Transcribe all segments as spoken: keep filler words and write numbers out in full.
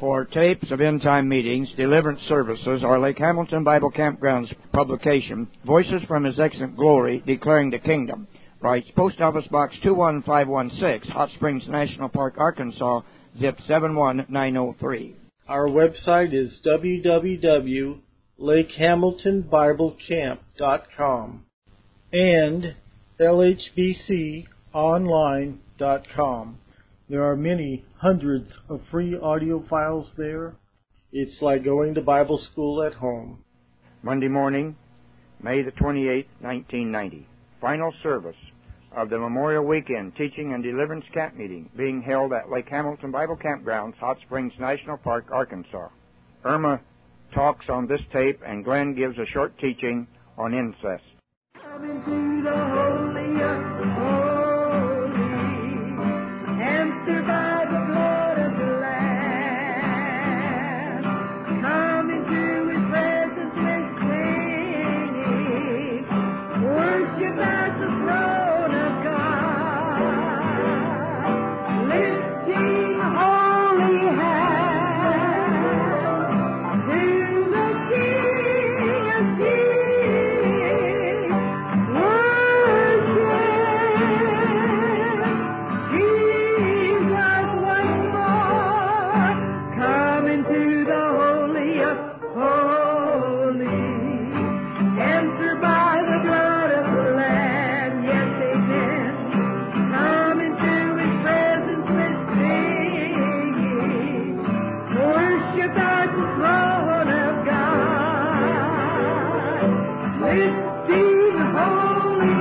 For tapes of end-time meetings, deliverance services, or Lake Hamilton Bible Campground's publication, Voices from His Excellent Glory, Declaring the Kingdom, writes Post Office Box two one five one six, Hot Springs National Park, Arkansas, zip seven one nine oh three. Our website is w w w dot lake hamilton bible camp dot com and l h b c online dot com. There are many hundreds of free audio files there. It's like going to Bible school at home. Monday morning, May the twenty-eighth, nineteen ninety. Final service of the Memorial Weekend Teaching and Deliverance Camp Meeting being held at Lake Hamilton Bible Campgrounds, Hot Springs National Park, Arkansas. Irma talks on this tape, and Glenn gives a short teaching on incest. Come into the holy of holies, answered by the blood of the Lamb. Come into His presence with singing, worship at the throne of God, lifting holy hands to the King of Kings. Worship Jesus once more. Come into the holy of holies, enter by the blood of the Lamb. Yes, amen. Come into His presence with singing, worship at the throne of God, lifting holy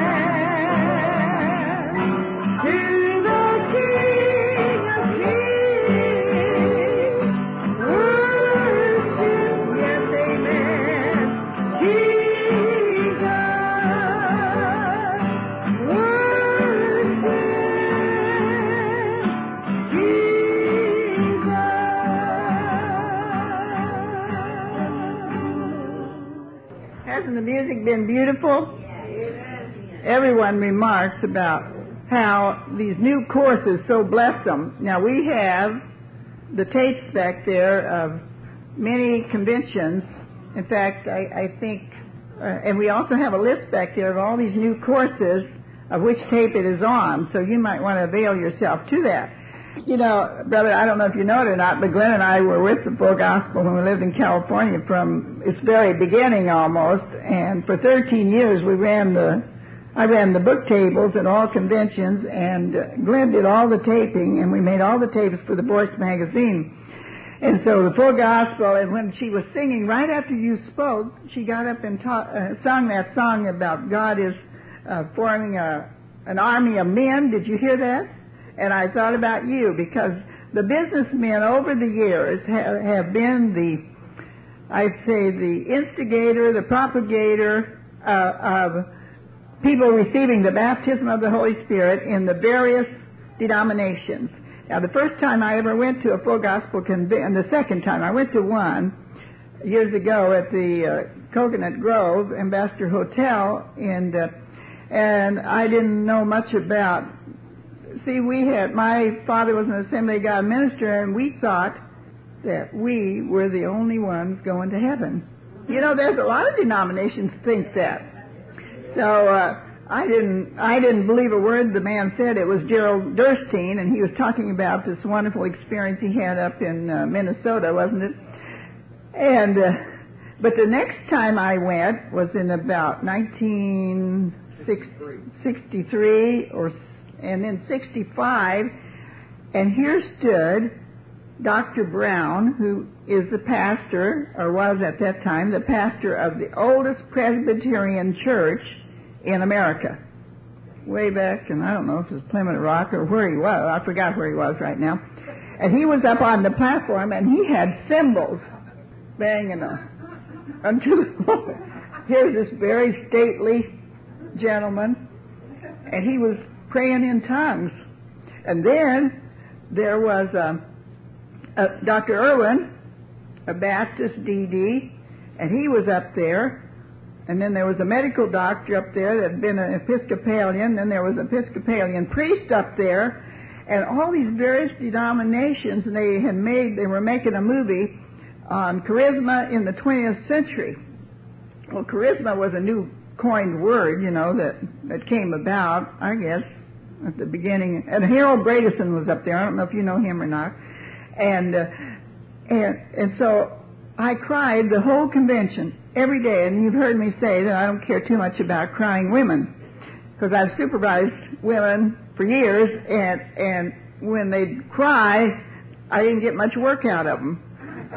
hands to the King of Kings. Worship, yes, amen, Jesus. Worship Jesus. Hasn't the music been beautiful? Everyone remarks about how these new courses so bless them. Now, we have the tapes back there of many conventions. In fact, I, I think, uh, and we also have a list back there of all these new courses of which tape it is on, so you might want to avail yourself to that. You know, brother, I don't know if you know it or not, but Glenn and I were with the Full Gospel when we lived in California from its very beginning almost, and for thirteen years we ran the, I ran the book tables at all conventions, and uh, Glenn did all the taping, and we made all the tapes for the Voice magazine. And so the Full Gospel, and when she was singing right after you spoke, she got up and ta- uh, sung that song about God is uh, forming a, an army of men. Did you hear that? And I thought about you, because the businessmen over the years have, have been the, I'd say, the instigator, the propagator uh, of people receiving the baptism of the Holy Spirit in the various denominations. Now, the first time I ever went to a Full Gospel convention, and the second time I went to one years ago at the uh, Coconut Grove Ambassador Hotel, and uh, and I didn't know much about. See, we had, my father was an Assembly of God minister, and we thought that we were the only ones going to heaven. You know, there's a lot of denominations think that. So uh, I didn't, I didn't believe a word the man said. It was Gerald Durstein, and he was talking about this wonderful experience he had up in uh, Minnesota, wasn't it? And uh, but the next time I went was in about nineteen sixty-three or. And then sixty-five, and here stood Doctor Brown, who is the pastor, or was at that time, the pastor of the oldest Presbyterian church in America. Way back, and I don't know if it was Plymouth Rock or where he was. I forgot where he was right now. And he was up on the platform, and he had cymbals banging them unto the Lord. Here's this very stately gentleman, and he was praying in tongues. And then there was uh, uh, Doctor Irwin, a Baptist D D, and he was up there. And then there was a medical doctor up there that had been an Episcopalian. Then there was an Episcopalian priest up there. and all these various denominations, and they had made, they were making a movie on charisma in the twentieth century. Well, charisma was a new coined word, you know, that, that came about, I guess, at the beginning. And Harold Bradison was up there. I don't know if you know him or not. And, uh, and, and so I cried the whole convention every day. And you've heard me say that I don't care too much about crying women, because I've supervised women for years, and, and when they'd cry, I didn't get much work out of them.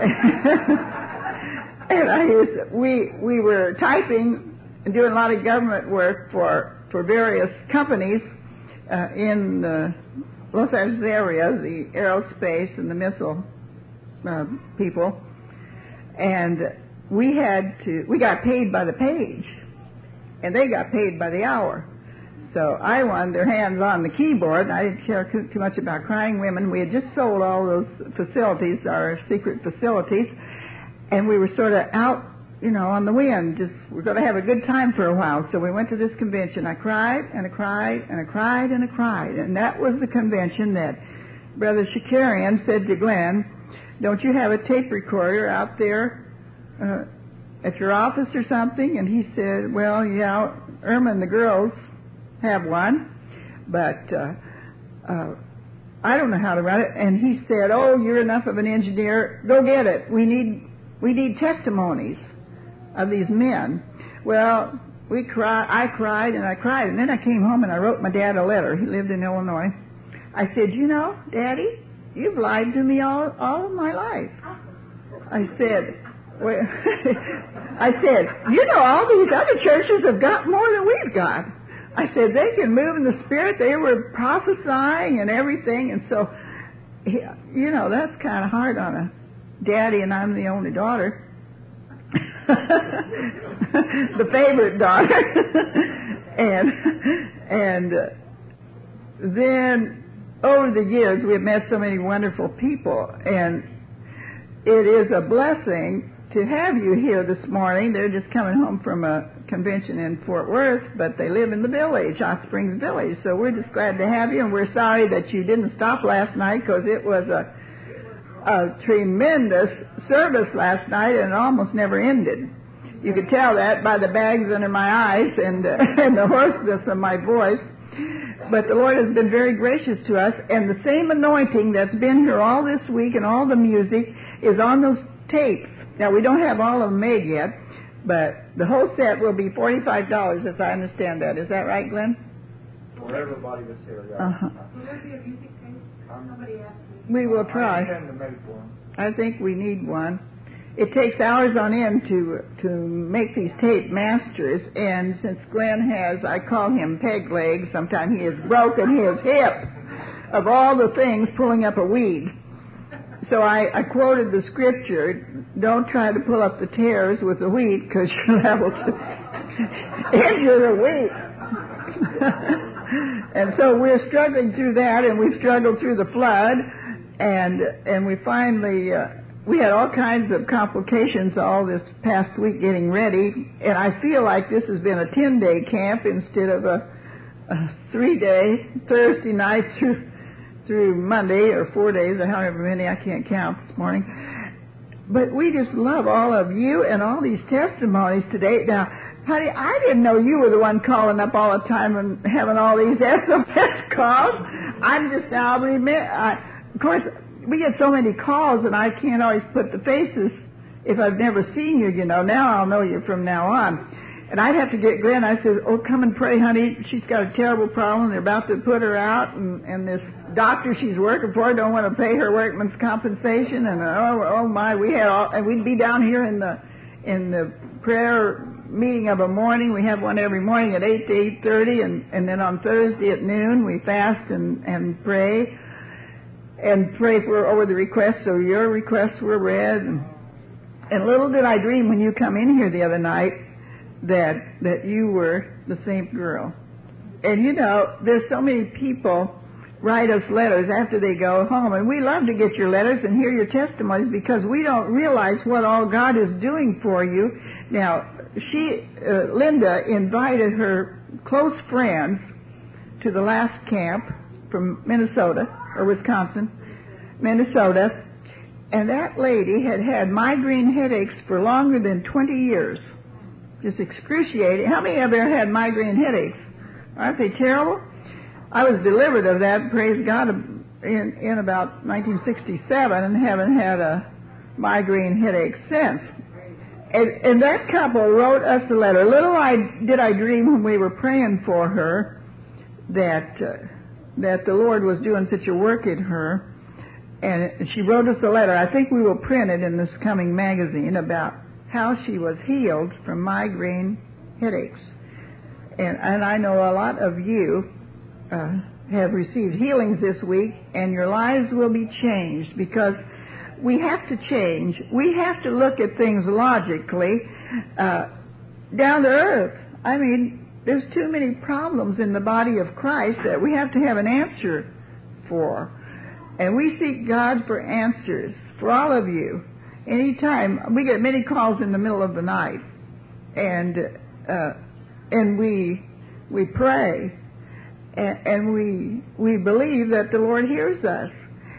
And I used to, we we were typing and doing a lot of government work for for various companies uh, in the Los Angeles area, the aerospace and the missile uh, people, and we had to we got paid by the page, and they got paid by the hour. So I wanted their hands on the keyboard, and I didn't care too, too much about crying women. We had just sold all those facilities, our secret facilities, and we were sort of out, you know, on the wind. Just we're going to have a good time for a while. So we went to this convention. I cried and I cried and I cried and I cried, and that was the convention that Brother Shakarian said to Glenn, "Don't you have a tape recorder out there uh, at your office or something?" And he said, "Well, yeah, Irma and the girls have one, but uh, uh, I don't know how to run it." And he said, "Oh, you're enough of an engineer. Go get it. We need we need testimonies of these men." Well, we cried. I cried and I cried, and then I came home and I wrote my dad a letter. He lived in Illinois. I said, "You know, Daddy, you've lied to me all all of my life." I said, well, I said, "You know, all these other churches have got more than we've got." I said, "They can move in the Spirit." They were prophesying and everything. And so, you know, that's kind of hard on a daddy, and I'm the only daughter. The favorite daughter. and and uh, then over the years, we've met so many wonderful people. And it is a blessing to have you here this morning. They're just coming home from a convention in Fort Worth, but they live in the village, Hot Springs Village. So we're just glad to have you, and we're sorry that you didn't stop last night, because it was a, a tremendous service last night, and it almost never ended. You could tell that by the bags under my eyes and, uh, and the hoarseness of my voice. But the Lord has been very gracious to us, and the same anointing that's been here all this week and all the music is on those tapes. Now, we don't have all of them made yet, but the whole set will be forty-five dollars, if I understand that. Is that right, Glenn? For everybody that's here, yeah. Uh-huh. Will there be a music tape? Somebody asked me. We will try. I intend to make one. I think we need one. It takes hours on end to to make these tape masters, and since Glenn has, I call him peg leg, sometimes he has broken his hip of all the things pulling up a weed. So I, I quoted the scripture, "Don't try to pull up the tares with the wheat, because you're liable to injure the wheat." And so we're struggling through that, and we've struggled through the flood, and and we finally, uh, we had all kinds of complications all this past week getting ready, and I feel like this has been a ten-day camp instead of a, a three-day, Thursday night through through Monday, or four days, or however many, I can't count this morning. But we just love all of you and all these testimonies today. Now, honey, I didn't know you were the one calling up all the time and having all these S M S calls. I'm just now, I, of course, we get so many calls, and I can't always put the faces if I've never seen you, you know. Now I'll know you from now on. And I'd have to get Glenn. I said, "Oh, come and pray, honey. She's got a terrible problem. They're about to put her out, and, and this doctor she's working for don't want to pay her workman's compensation." And oh, oh my, we had all, and we'd be down here in the in the prayer meeting of a morning. We have one every morning at eight to eight thirty, and and then on Thursday at noon we fast and and pray and pray for over the requests. So your requests were read, and, and little did I dream when you come in here the other night that that you were the same girl. And you know, there's so many people write us letters after they go home, and we love to get your letters and hear your testimonies, because we don't realize what all God is doing for you. Now, she, uh, Linda, invited her close friends to the last camp, from Minnesota, or Wisconsin, Minnesota, and that lady had had migraine headaches for longer than twenty years. Just excruciating. How many of you ever had migraine headaches? Aren't they terrible? I was delivered of that, praise God, in, in about nineteen sixty-seven, and haven't had a migraine headache since. And, and that couple wrote us a letter. Little I, did I dream when we were praying for her that uh, that the Lord was doing such a work in her. And she wrote us a letter. I think we will print it in this coming magazine about how she was healed from migraine headaches. And, and I know a lot of you uh, have received healings this week, and your lives will be changed, because we have to change. We have to look at things logically, uh, down to earth. I mean, there's too many problems in the body of Christ that we have to have an answer for. And we seek God for answers for all of you. Anytime, we get many calls in the middle of the night, and uh, and we we pray, and, and we we believe that the Lord hears us.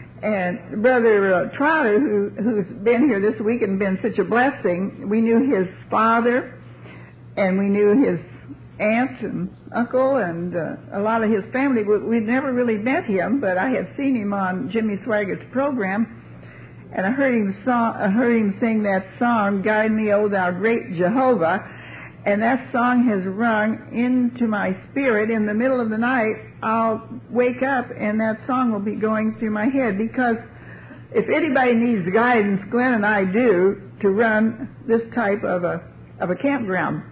And Brother uh, Trotter, who, who's been here this week and been such a blessing, we knew his father, and we knew his aunt and uncle, and uh, a lot of his family. We'd never really met him, but I had seen him on Jimmy Swaggart's program, and I heard him song, I heard him sing that song, "Guide Me, O Thou Great Jehovah," and that song has rung into my spirit. In the middle of the night, I'll wake up and that song will be going through my head, because if anybody needs guidance, Glenn and I do, to run this type of a of a campground.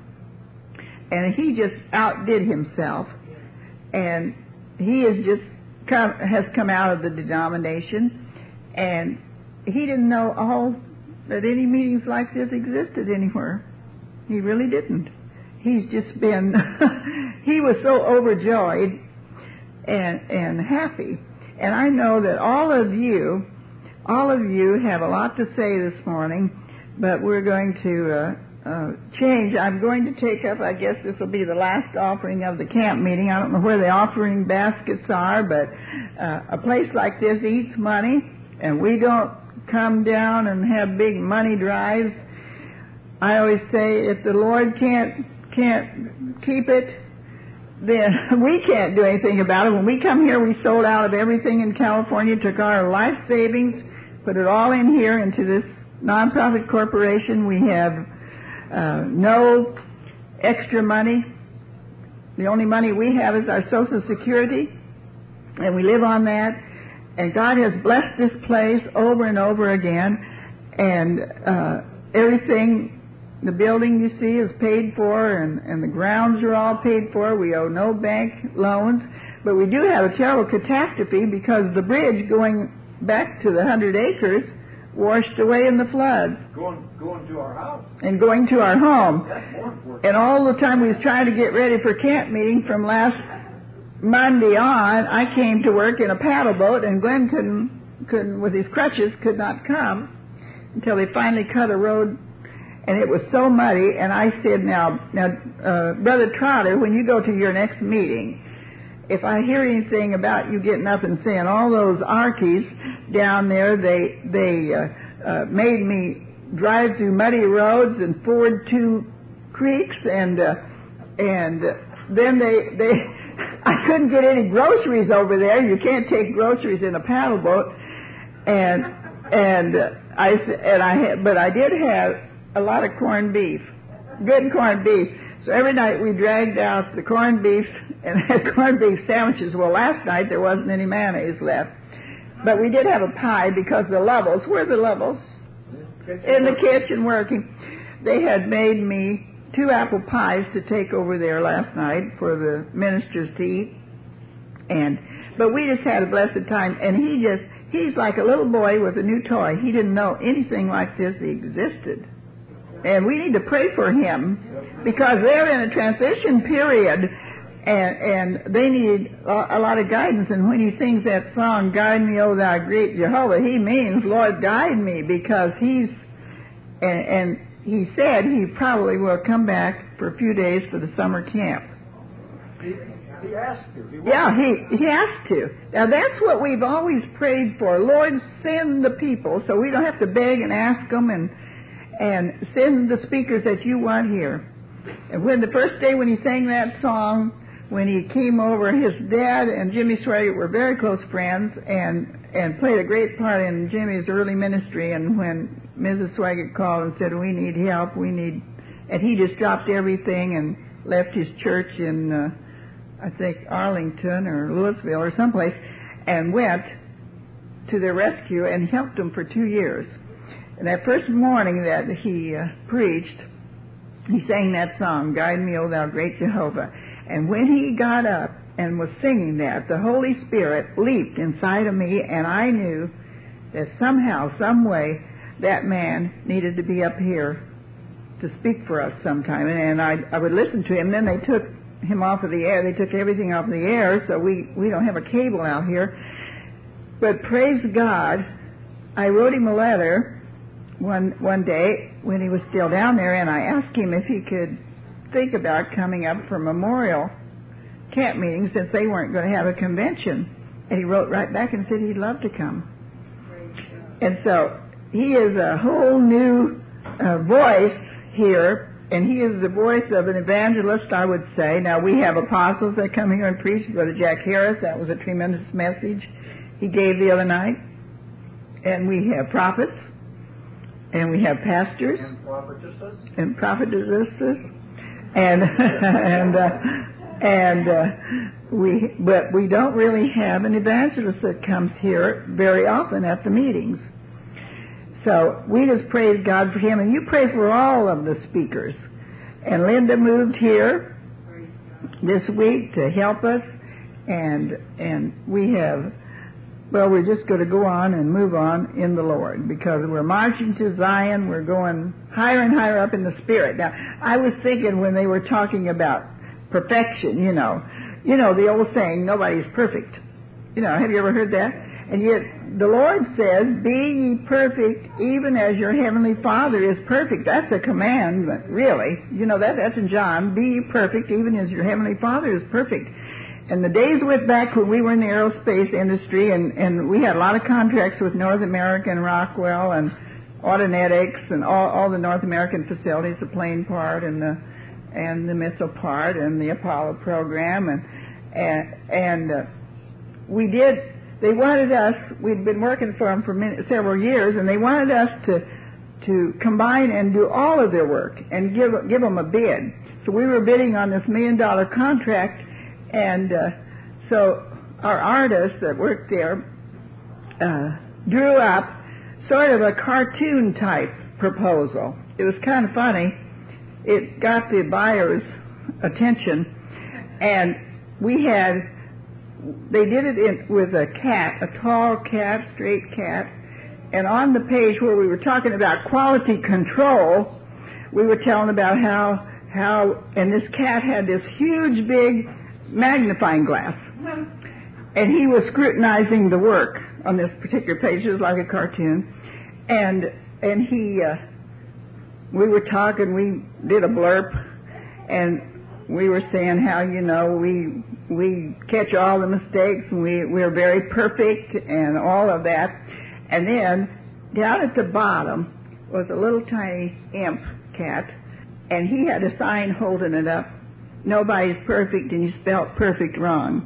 And he just outdid himself, and he has just come, has come out of the denomination, and he didn't know all that any meetings like this existed anywhere. He really didn't. He's just been, he was so overjoyed and, and happy. And I know that all of you, all of you have a lot to say this morning, but we're going to uh, uh, change. I'm going to take up, I guess this will be the last offering of the camp meeting. I don't know where the offering baskets are, but uh, a place like this eats money, and we don't come down and have big money drives. I always say, if the Lord can't can't keep it, then we can't do anything about it. When we come here, we sold out of everything in California, took our life savings, put it all in here into this nonprofit corporation. We have uh, no extra money. The only money we have is our Social Security, and we live on that. And God has blessed this place over and over again, and uh, everything. The building, you see, is paid for, and, and the grounds are all paid for. We owe no bank loans. But we do have a terrible catastrophe, because the bridge going back to the hundred acres washed away in the flood. Going, going to our house. And going to our home. That's more important. And all the time we was trying to get ready for camp meeting from last Monday on, I came to work in a paddle boat, and Glenn couldn't, couldn't with his crutches, could not come until they finally cut a road. And it was so muddy, and I said, now, now, uh, Brother Trotter, when you go to your next meeting, if I hear anything about you getting up and saying all those Arkies down there, they they uh, uh, made me drive through muddy roads and ford two creeks, and uh, and then they they I couldn't get any groceries over there. You can't take groceries in a paddle boat, and and uh, I and I had, but I did have a lot of corned beef, good corned beef. So every night we dragged out the corned beef and had corned beef sandwiches. Well, last night there wasn't any mayonnaise left. But we did have a pie, because the Lovels, where are the Lovels? In the kitchen working. They had made me two apple pies to take over there last night for the ministers to eat. And, but we just had a blessed time. And he just, he's like a little boy with a new toy. He didn't know anything like this existed. And we need to pray for him, because they're in a transition period, and, and they need a lot of guidance. And when he sings that song, "Guide Me, O Thou Great Jehovah," he means, Lord, guide me, because he's, and, and he said he probably will come back for a few days for the summer camp. He asked to. He yeah, he, he has to. Now, that's what we've always prayed for. Lord, send the people so we don't have to beg and ask them, and and send the speakers that you want here. And when the first day when he sang that song, when he came over, his dad and Jimmy Swaggart were very close friends and, and played a great part in Jimmy's early ministry. And when Missus Swaggart called and said, we need help, we need... And he just dropped everything and left his church in, uh, I think, Arlington or Louisville or someplace, and went to their rescue and helped them for two years. And that first morning that he uh, preached, he sang that song, Guide Me, O Thou Great Jehovah. And when he got up and was singing that, the Holy Spirit leaped inside of me, and I knew that somehow, some way, that man needed to be up here to speak for us sometime. And I, I would listen to him. Then they took him off of the air. They took everything off of the air, so we, we don't have a cable out here. But praise God, I wrote him a letter one one day when he was still down there, and I asked him if he could think about coming up for memorial camp meetings since they weren't going to have a convention. And he wrote right back and said he'd love to come. And so he is a whole new uh, voice here, and he is the voice of an evangelist, I would say. Now, we have apostles that come here and preach. Brother Jack Harris, that was a tremendous message he gave the other night. And we have prophets, and we have pastors, and prophetesses, and prophetesses, and and uh, and uh, we, but we don't really have an evangelist that comes here very often at the meetings. So we just praise God for him, and you pray for all of the speakers. And Linda moved here this week to help us, and and we have. Well, we're just going to go on and move on in the Lord because we're marching to Zion. We're going higher and higher up in the Spirit. Now, I was thinking when they were talking about perfection, you know, you know, the old saying, nobody's perfect. You know, have you ever heard that? And yet the Lord says, be ye perfect even as your heavenly Father is perfect. That's a commandment, really. You know, that that's in John. Be ye perfect even as your heavenly Father is perfect. And the days went back when we were in the aerospace industry, and, and we had a lot of contracts with North American, Rockwell, and Autonetics, and all, all the North American facilities, the plane part and the and the missile part and the Apollo program, and and, and uh, we did. They wanted us. We'd been working for them for many, several years, and they wanted us to to combine and do all of their work and give give them a bid. So we were bidding on this million dollar contract. And uh, so our artist that worked there uh, drew up sort of a cartoon-type proposal. It was kind of funny. It got the buyer's attention, and we had, they did it in, with a cat, a tall cat, straight cat, and on the page where we were talking about quality control, we were telling about how, how and this cat had this huge, big magnifying glass, and he was scrutinizing the work on this particular page. It was like a cartoon, and and he uh, we were talking, we did a blurb, and we were saying how, you know, we we catch all the mistakes, and we we're very perfect and all of that. And then down at the bottom was a little tiny imp cat, and he had a sign holding it up, nobody's perfect, and you spelled perfect wrong.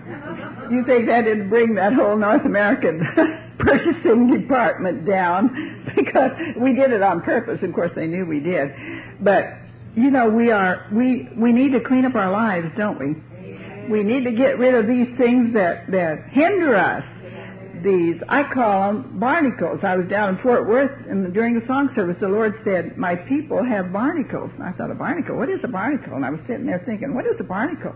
You think that didn't bring that whole North American purchasing department down? Because we did it on purpose. Of course, they knew we did. But, you know, we are we we need to clean up our lives, don't we? We need to get rid of these things that, that hinder us. These, I call them barnacles. I was down in Fort Worth, and during the song service, the Lord said, my people have barnacles. And I thought, a barnacle? What is a barnacle? And I was sitting there thinking, what is a barnacle?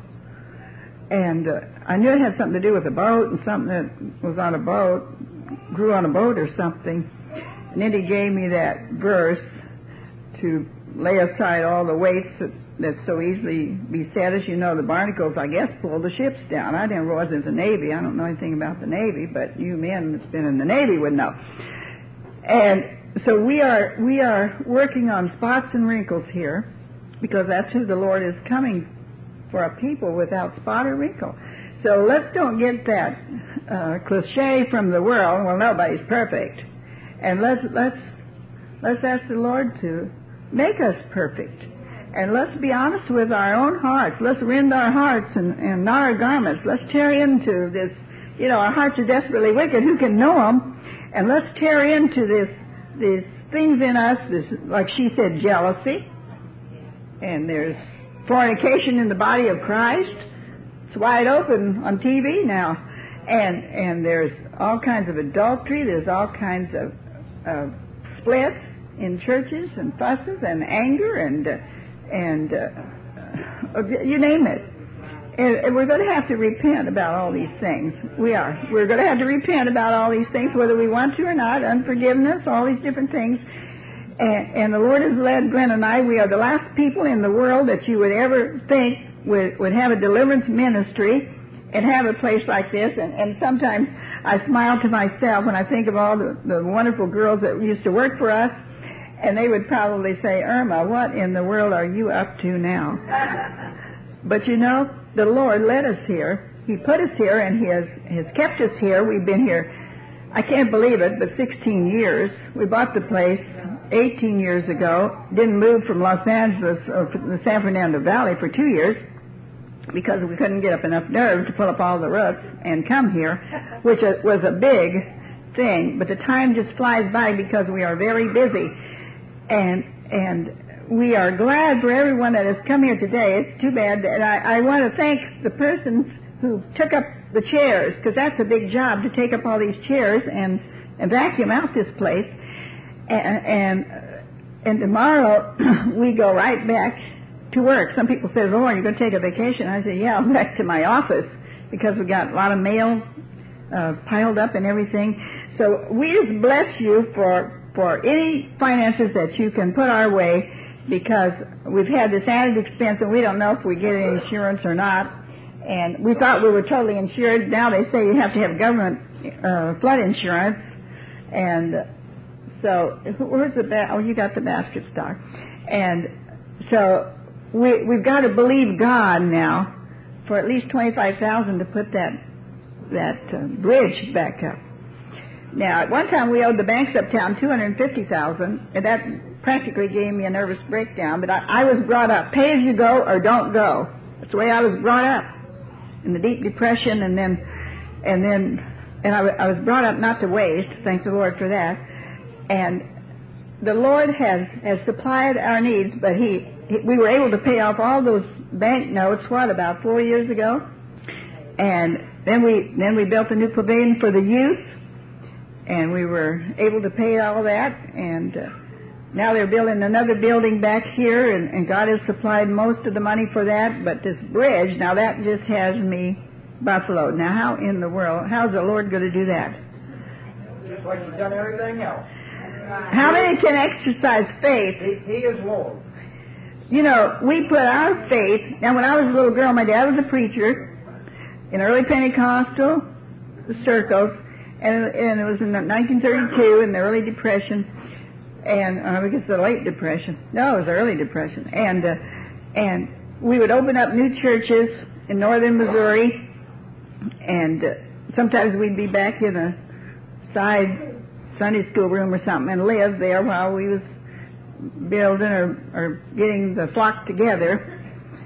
And uh, I knew it had something to do with a boat, and something that was on a boat, grew on a boat or something. And then he gave me that verse to lay aside all the weights that, that so easily beset us. You know, the barnacles, I guess, pull the ships down. I didn't realize it was the Navy. I don't know anything about the Navy, but you men that's been in the Navy would know. And so we are we are working on spots and wrinkles here, because that's who the Lord is coming for a people without spot or wrinkle. So let's don't get that uh, cliche from the world, well, nobody's perfect. And let's, let's, let's ask the Lord to make us perfect. And let's be honest with our own hearts. Let's rend our hearts and, and not our garments. Let's tear into this, you know, our hearts are desperately wicked. Who can know them? And let's tear into this, these things in us, this, like she said, jealousy. And there's fornication in the body of Christ. It's wide open on T V now. And and there's all kinds of adultery. There's all kinds of uh, splits in churches and fusses and anger and uh, and uh, you name it. And, and we're going to have to repent about all these things. We are. We're going to have to repent about all these things, whether we want to or not. Unforgiveness, all these different things. And, and the Lord has led Glenn and I. We are the last people in the world that you would ever think would, would have a deliverance ministry and have a place like this. And, and sometimes I smile to myself when I think of all the, the wonderful girls that used to work for us. And they would probably say, Irma, what in the world are you up to now? But you know, the Lord led us here. He put us here, and He has, has kept us here. We've been here, I can't believe it, but sixteen years. We bought the place eighteen years ago. Didn't move from Los Angeles or from the San Fernando Valley for two years because we couldn't get up enough nerve to pull up all the roofs and come here, which was a big thing. But the time just flies by because we are very busy. And and we are glad for everyone that has come here today. It's too bad. And I, I want to thank the persons who took up the chairs, because that's a big job to take up all these chairs and, and vacuum out this place. And, and, and tomorrow we go right back to work. Some people say, Lord, you're going to take a vacation. I say, yeah, I'm back to my office because we got a lot of mail uh, piled up and everything. So we just bless you for for any finances that you can put our way, because we've had this added expense and we don't know if we get any insurance or not. And we thought we were totally insured. Now they say you have to have government uh, flood insurance. And so, where's the ba- oh, you got the basket star. And so we, we've got to believe God now for at least twenty-five thousand dollars to put that, that uh, bridge back up. Now, at one time we owed the banks uptown two hundred fifty thousand dollars, and that practically gave me a nervous breakdown. But I, I was brought up, pay as you go or don't go. That's the way I was brought up, in the deep depression, and then, and then, and I, I was brought up not to waste. Thank the Lord for that. And the Lord has has supplied our needs, but he, he we were able to pay off all those bank notes. What, about four years ago? And then we then we built a new pavilion for the youth. And we were able to pay all that, and uh, now they're building another building back here, and, and God has supplied most of the money for that. But this bridge, now that just has me buffaloed. Now, how in the world, how's the Lord going to do that? Just like He's done everything else. How many can exercise faith? He, he is Lord. You know, we put our faith, now when I was a little girl, my dad was a preacher in early Pentecostal circles. And, and it was in nineteen thirty-two, in the early Depression, and uh, I guess the late Depression. No, it was the early Depression. And uh, and we would open up new churches in northern Missouri, and uh, sometimes we'd be back in a side Sunday school room or something and live there while we was building or, or getting the flock together.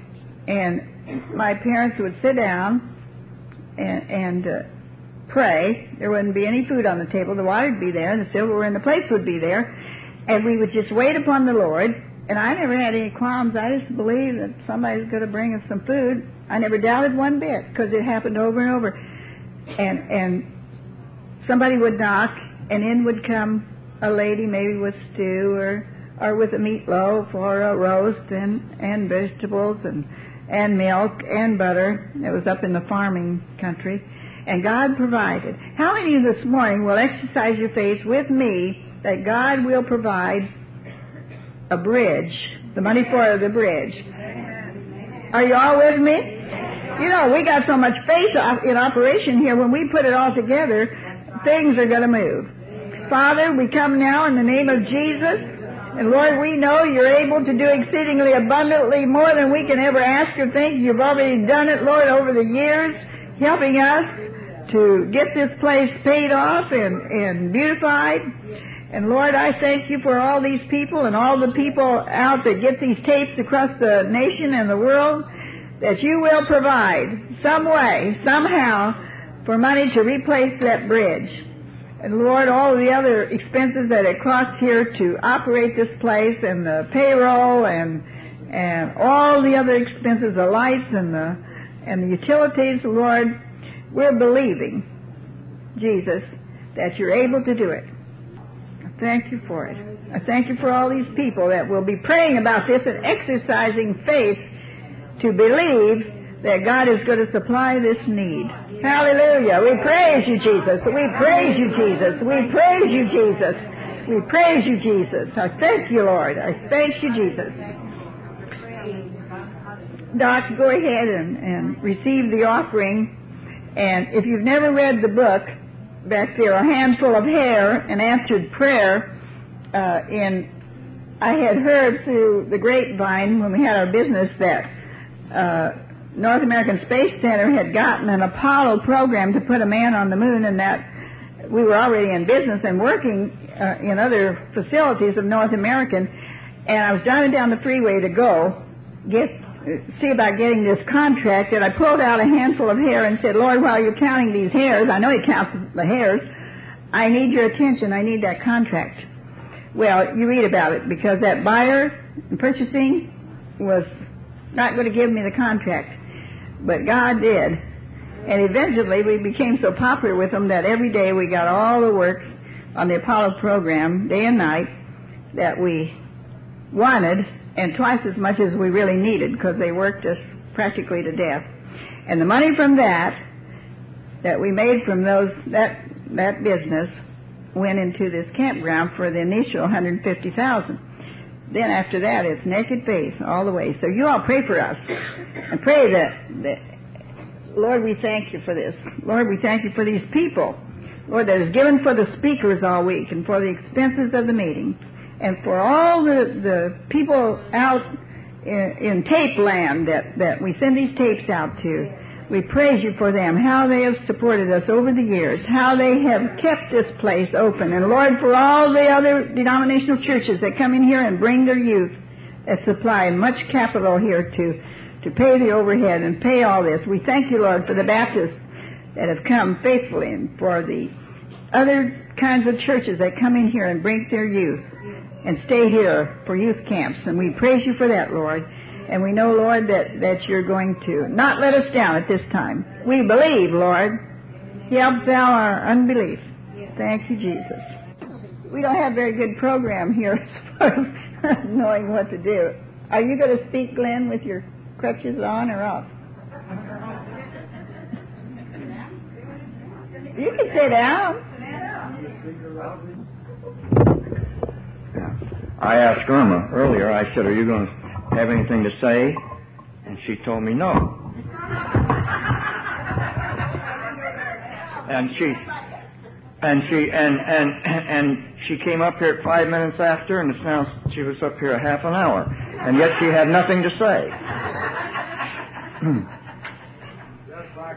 And my parents would sit down and, and uh, pray. There wouldn't be any food on the table. The water would be there, the silverware and the plates would be there, and we would just wait upon the Lord. And I never had any qualms. I just believed that somebody's going to bring us some food. I never doubted one bit, because it happened over and over. And and somebody would knock, and in would come a lady, maybe with stew or or with a meatloaf or a roast and and vegetables and and milk and butter. It was up in the farming country. And God provided. How many of you this morning will exercise your faith with me that God will provide a bridge, the money for the bridge? Are you all with me? You know, we got so much faith in operation here. When we put it all together, things are going to move. Father, we come now in the name of Jesus. And Lord, we know you're able to do exceedingly abundantly more than we can ever ask or think. You've already done it, Lord, over the years, helping us to get this place paid off and, and beautified. And Lord, I thank you for all these people and all the people out that get these tapes across the nation and the world, that you will provide some way, somehow, for money to replace that bridge. And Lord, all the other expenses that it costs here to operate this place, and the payroll, and and all the other expenses, the lights and the and the utilities, Lord, we're believing, Jesus, that you're able to do it. I thank you for it. I thank you for all these people that will be praying about this and exercising faith to believe that God is going to supply this need. Hallelujah. We praise you, Jesus. We praise you, Jesus. We praise you, Jesus. We praise you, Jesus. I thank you, Lord. I thank you, Jesus. Doc, go ahead and, and receive the offering. And if you've never read the book, back there, A Handful of Hair, an Answered Prayer, uh, in, I had heard through the grapevine when we had our business that uh, North American Space Center had gotten an Apollo program to put a man on the moon, and that we were already in business and working uh, in other facilities of North American. And I was driving down the freeway to go get see about getting this contract, and I pulled out a handful of hair and said, Lord, while you're counting these hairs, I know He counts the hairs, I need your attention. I need that contract. Well, you read about it, because that buyer in purchasing was not going to give me the contract. But God did. And eventually we became so popular with them that every day we got all the work on the Apollo program, day and night, that we wanted, and twice as much as we really needed, because they worked us practically to death. And the money from that, that we made from those that that business, went into this campground for the initial one hundred fifty thousand dollars. Then after that, it's naked faith all the way. So you all pray for us, and pray that, that, Lord, we thank you for this. Lord, we thank you for these people, Lord, that is given for the speakers all week, and for the expenses of the meeting, and for all the, the people out in, in tape land that, that we send these tapes out to. We praise you for them, how they have supported us over the years, how they have kept this place open. And Lord, for all the other denominational churches that come in here and bring their youth, that supply much capital here to, to pay the overhead and pay all this. We thank you, Lord, for the Baptists that have come faithfully, and for the other kinds of churches that come in here and bring their youth and stay here for youth camps. And we praise you for that, Lord. And we know, Lord, that, that you're going to not let us down at this time. We believe, Lord. Help thou our unbelief. Thank you, Jesus. We don't have a very good program here as far as knowing what to do. Are you going to speak, Glenn, with your crutches on or off? You can sit down. I asked Irma earlier, I said, are you going to have anything to say? And she told me no. And she and she and and and she came up here at five minutes after, and it's now she was up here a half an hour, and yet she had nothing to say. Just like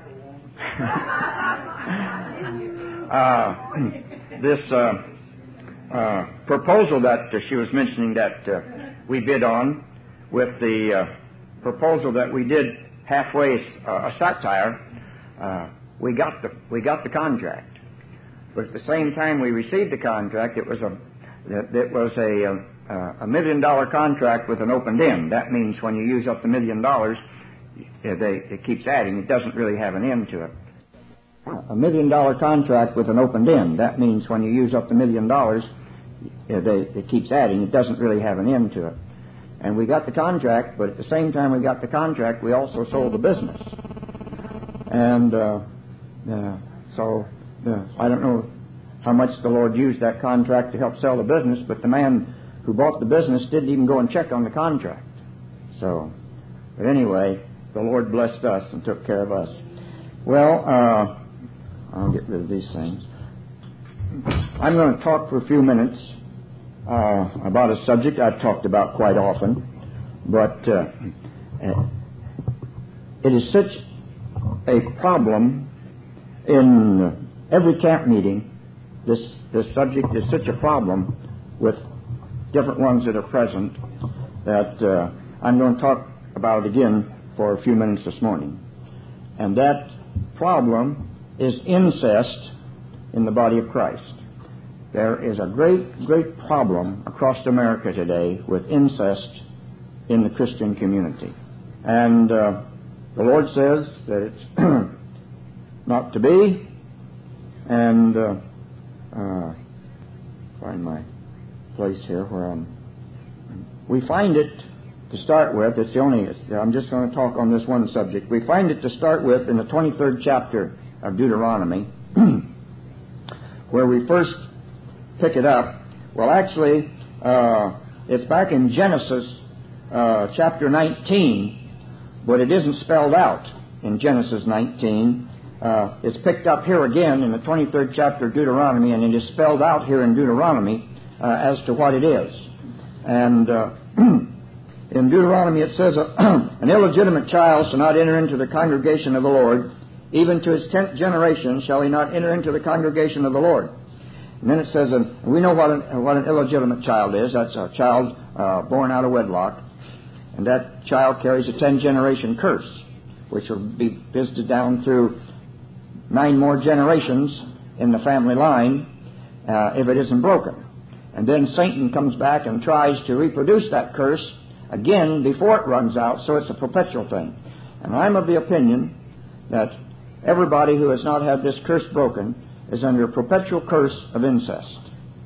a woman. uh, this uh, uh, proposal that uh, she was mentioning that uh, we bid on, with the uh, proposal that we did halfway, uh, a satire, uh, we got the we got the contract. But at the same time we received the contract, it was a it was a a, a million dollar contract with an open end. That means when you use up the million dollars, they, it keeps adding. It doesn't really have an end to it. A million dollar contract with an open end. That means when you use up the million dollars, they, it keeps adding. It doesn't really have an end to it. And we got the contract, but at the same time we got the contract, we also sold the business. And uh, uh, so uh, I don't know how much the Lord used that contract to help sell the business, but the man who bought the business didn't even go and check on the contract. So, but anyway, the Lord blessed us and took care of us. Well, uh, I'll get rid of these things. I'm going to talk for a few minutes uh, about a subject I've talked about quite often, but uh, it is such a problem in every camp meeting. This, this subject is such a problem with different ones that are present that uh, I'm going to talk about it again for a few minutes this morning. And that problem is incest in the body of Christ. There is a great, great problem across America today with incest in the Christian community. And uh, the Lord says that it's not to be. And uh, uh, find my place here where I'm. We find it to start with. It's the only. I'm just going to talk on this one subject. We find it to start with in the twenty-third chapter of Deuteronomy, where we first pick it up. Well, actually, uh, it's back in Genesis uh, chapter nineteen, but it isn't spelled out in Genesis nineteen. Uh, it's picked up here again in the twenty-third chapter of Deuteronomy, and it is spelled out here in Deuteronomy uh, as to what it is. And uh, in Deuteronomy it says, an illegitimate child shall not enter into the congregation of the Lord. Even to his tenth generation shall he not enter into the congregation of the Lord. And then it says, and we know what an, what an illegitimate child is. That's a child uh, born out of wedlock. And that child carries a ten-generation curse, which will be visited down through nine more generations in the family line uh, if it isn't broken. And then Satan comes back and tries to reproduce that curse again before it runs out, so it's a perpetual thing. And I'm of the opinion that everybody who has not had this curse broken is under a perpetual curse of incest,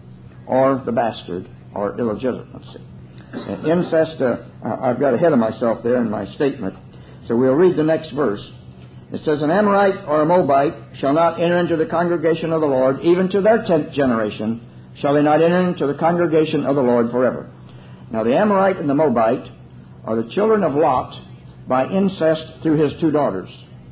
or the bastard, or illegitimacy. Uh, incest, uh, I've got ahead of myself there in my statement, so we'll read the next verse. It says, an Amorite or a Moabite shall not enter into the congregation of the Lord, even to their tenth generation shall they not enter into the congregation of the Lord forever. Now the Amorite and the Moabite are the children of Lot by incest through his two daughters.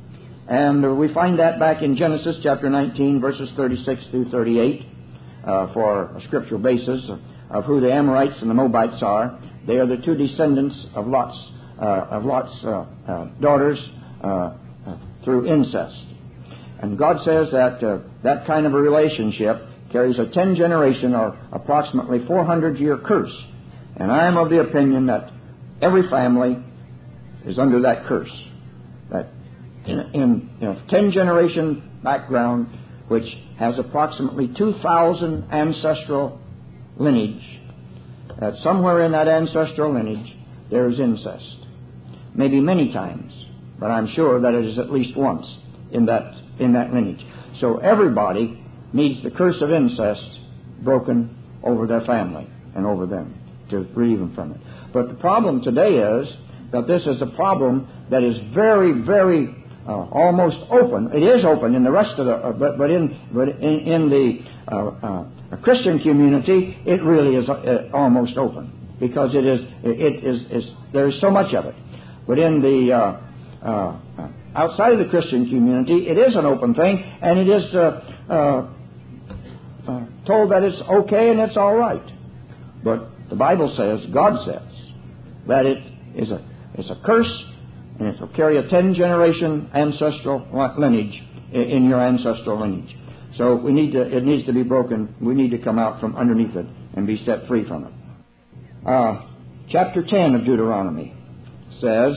And we find that back in Genesis chapter nineteen, verses thirty-six through thirty-eight, uh, for a scriptural basis of, of who the Amorites and the Moabites are. They are the two descendants of Lot's, uh, of Lot's uh, uh, daughters, uh, through incest. And God says that uh, that kind of a relationship carries a ten-generation or approximately four hundred year curse. And I am of the opinion that every family is under that curse. That in, in, in a ten-generation background, which has approximately two thousand ancestral lineage, that somewhere in that ancestral lineage there is incest. Maybe many times. But I'm sure that it is at least once in that in that lineage. So everybody needs the curse of incest broken over their family and over them to relieve them from it. But the problem today is that this is a problem that is very, very uh, almost open. It is open in the rest of the, uh, but but in but in, in the uh, uh, Christian community, it really is uh, almost open because it is it is is there is so much of it. But in the uh, Uh, outside of the Christian community, it is an open thing, and it is uh, uh, uh, told that it's okay and it's all right. But the Bible says, God says, that it is a it's a curse, and it will carry a ten-generation ancestral lineage in your ancestral lineage. So we need to it needs to be broken. We need to come out from underneath it and be set free from it. Uh, chapter ten of Deuteronomy says.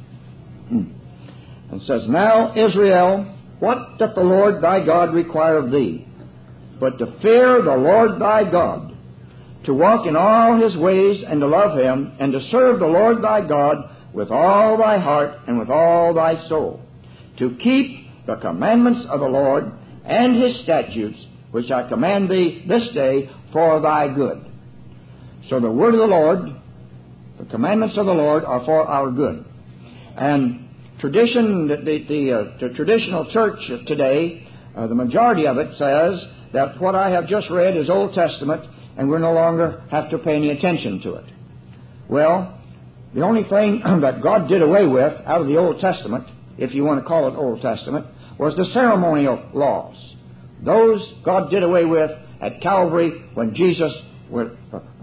And says, now, Israel, what doth the Lord thy God require of thee, but to fear the Lord thy God, to walk in all his ways, and to love him, and to serve the Lord thy God with all thy heart and with all thy soul, to keep the commandments of the Lord and his statutes, which I command thee this day for thy good. So the word of the Lord, the commandments of the Lord, are for our good. And tradition, the, the, the, uh, the traditional church today, uh, the majority of it says that what I have just read is Old Testament, and we no longer have to pay any attention to it. Well, the only thing that God did away with out of the Old Testament, if you want to call it Old Testament, was the ceremonial laws. Those God did away with at Calvary when Jesus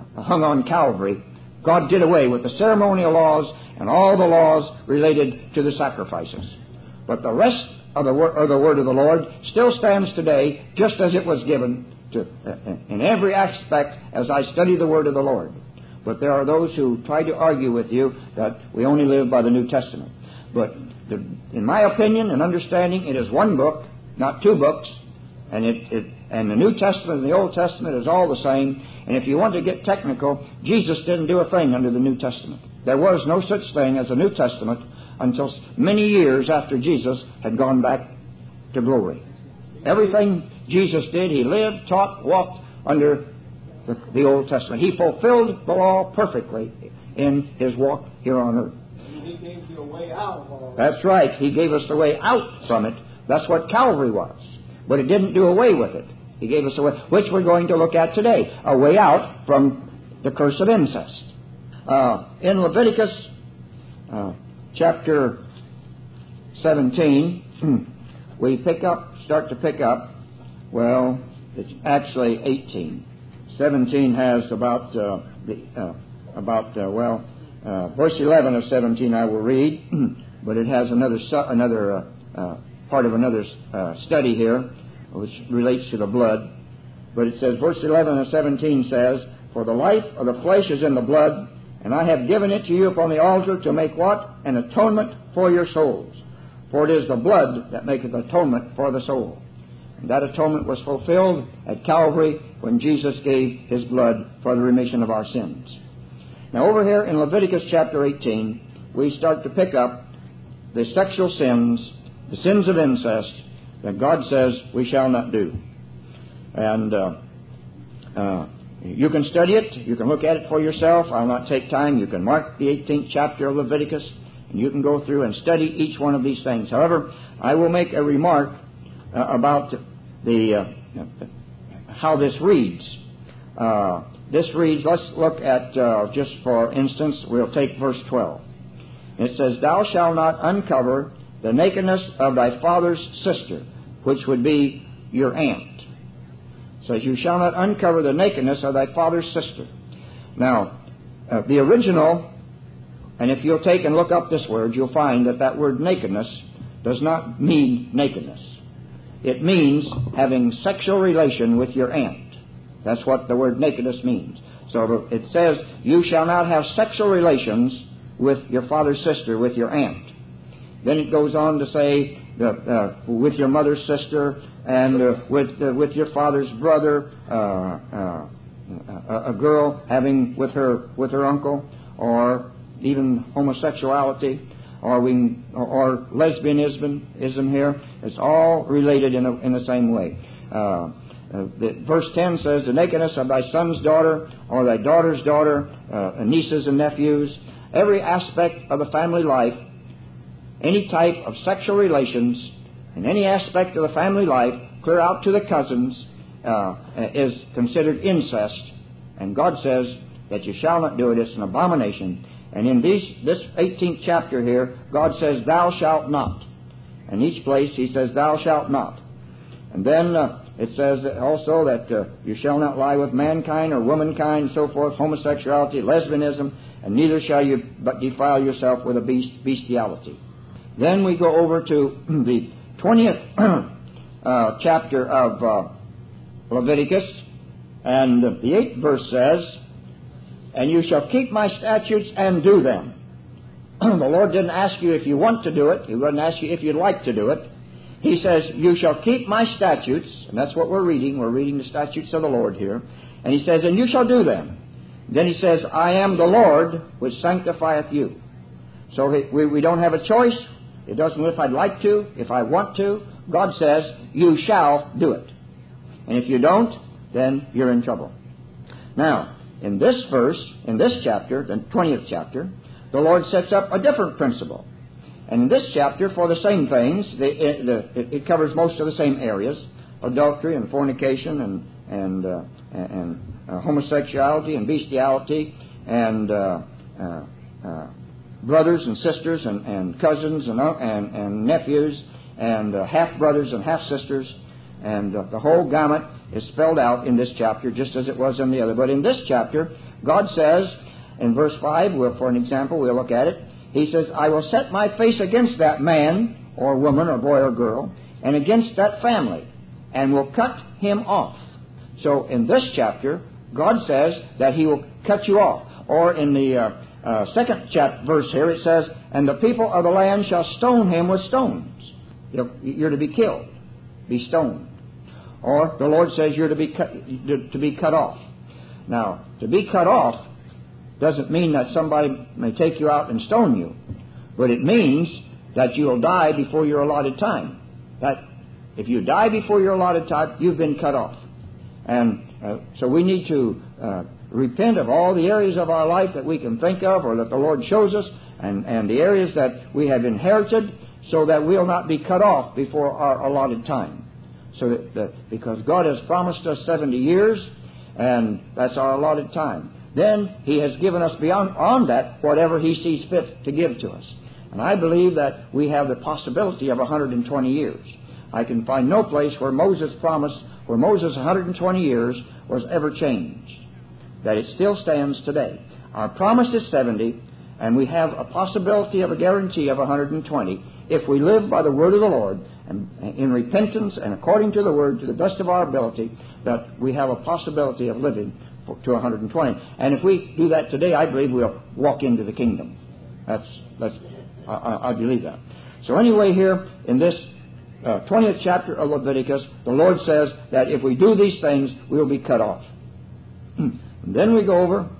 hung on Calvary, God did away with the ceremonial laws and all the laws related to the sacrifices. But the rest of the, wor- of the word of the Lord still stands today just as it was given to, uh, in every aspect as I study the word of the Lord. But there are those who try to argue with you that we only live by the New Testament. But the, in my opinion and understanding, it is one book, not two books, and it, it and the New Testament and the Old Testament is all the same. And if you want to get technical, Jesus didn't do a thing under the New Testament. There was no such thing as a New Testament until many years after Jesus had gone back to glory. Everything Jesus did, He lived, taught, walked under the, the Old Testament. He fulfilled the law perfectly in His walk here on earth. He gave you a way out of all That's right. He gave us the way out from it. That's what Calvary was. But it didn't do away with it. He gave us a way, which we're going to look at today, a way out from the curse of incest. Uh, in Leviticus uh, chapter seventeen, we pick up, start to pick up, well, it's actually eighteen. seventeen has about, uh, the, uh, about uh, well, uh, verse eleven of seventeen I will read, but it has another, su- another uh, uh, part of another uh, study here, which relates to the blood. But it says, verse eleven of seventeen says, "For the life of the flesh is in the blood, and I have given it to you upon the altar to make what? An atonement for your souls. For it is the blood that maketh atonement for the soul." And that atonement was fulfilled at Calvary when Jesus gave His blood for the remission of our sins. Now over here in Leviticus chapter eighteen, we start to pick up the sexual sins, the sins of incest, that God says we shall not do. And uh, uh, you can study it. You can look at it for yourself. I'll not take time. You can mark the eighteenth chapter of Leviticus, and you can go through and study each one of these things. However, I will make a remark uh, about the uh, how this reads. Uh, this reads, let's look at, uh, just for instance, we'll take verse twelve. It says, "Thou shalt not uncover the nakedness of thy father's sister," which would be your aunt. It says, "You shall not uncover the nakedness of thy father's sister." Now, uh, the original, and if you'll take and look up this word, you'll find that that word nakedness does not mean nakedness. It means having sexual relation with your aunt. That's what the word nakedness means. So it says, "You shall not have sexual relations with your father's sister, with your aunt." Then it goes on to say that, uh, with your mother's sister and uh, with uh, with your father's brother, uh, uh, a, a girl having with her with her uncle, or even homosexuality, or we or, or lesbianism ism here. It's all related in the, in the same way. Uh, uh, the, verse ten says, "The nakedness of thy son's daughter or thy daughter's daughter, uh, nieces and nephews," every aspect of the family life. Any type of sexual relations in any aspect of the family life, clear out to the cousins, uh, is considered incest. And God says that you shall not do it. It's an abomination. And in these, this eighteenth chapter here, God says, "Thou shalt not." In each place He says, "Thou shalt not." And then uh, it says also that uh, you shall not lie with mankind or womankind, and so forth, homosexuality, lesbianism, and neither shall you but defile yourself with a beast, bestiality. Then we go over to the twentieth uh, chapter of uh, Leviticus, and the eighth verse says, "And you shall keep my statutes and do them." The Lord didn't ask you if you want to do it. He wouldn't ask you if you'd like to do it. He says, "You shall keep my statutes," and that's what we're reading. We're reading the statutes of the Lord here. And He says, "And you shall do them." Then He says, "I am the Lord which sanctifieth you." So we, we don't have a choice. It doesn't if I'd like to, if I want to. God says, "You shall do it." And if you don't, then you're in trouble. Now, in this verse, in this chapter, the twentieth chapter, the Lord sets up a different principle. And in this chapter, for the same things, the, it, the, it covers most of the same areas: adultery and fornication and and uh, and uh, homosexuality and bestiality and uh, uh, uh, brothers and sisters and, and cousins and, uh, and and nephews and uh, half brothers and half sisters, and uh, the whole gamut is spelled out in this chapter, just as it was in the other. But in this chapter, God says in verse five, we'll, for an example, we'll look at it. He says, I will set my face against that man or woman or boy or girl and against that family and will cut him off. So in this chapter, God says that He will cut you off. Or in the uh, uh, second chap- verse here, it says, and the people of the land shall stone him with stones. You're, you're to be killed, be stoned. Or the Lord says you're to be cut, to be cut off. Now, to be cut off doesn't mean that somebody may take you out and stone you, but it means that you'll die before your allotted time. That if you die before your allotted time, you've been cut off. And uh, so we need to uh, repent of all the areas of our life that we can think of or that the Lord shows us, and, and the areas that we have inherited, so that we'll not be cut off before our allotted time. So that, that because God has promised us seventy years, and that's our allotted time. Then He has given us beyond on that whatever He sees fit to give to us. And I believe that we have the possibility of one hundred twenty years. I can find no place where Moses promised, where Moses' one hundred twenty years was ever changed. That it still stands today. Our promise is seventy, and we have a possibility of a guarantee of one hundred twenty if we live by the word of the Lord and in repentance and according to the word to the best of our ability, that we have a possibility of living for, to one hundred twenty. And if we do that today, I believe we'll walk into the kingdom. That's that's I, I believe that. So anyway, here in this uh, twentieth chapter of Leviticus, the Lord says that if we do these things, we'll be cut off. And then we go over